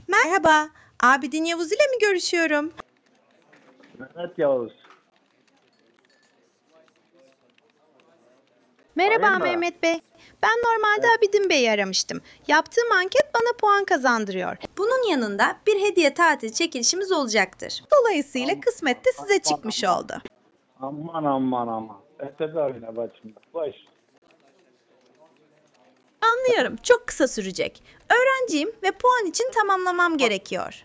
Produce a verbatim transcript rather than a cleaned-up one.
Merhaba, Abidin Yavuz ile mi görüşüyorum? Mehmet Yavuz. Hayır Merhaba mı? Mehmet Bey. Ben normalde Evet. Abidin Bey'i aramıştım. Yaptığım anket bana puan kazandırıyor. Bunun yanında bir hediye tatil çekilişimiz olacaktır. Dolayısıyla Aman kısmet de size aman çıkmış aman. oldu. Aman aman aman. Etede oyna başımda. Boş. Anlıyorum, çok kısa sürecek. Öğrenciyim ve puan için tamamlamam gerekiyor.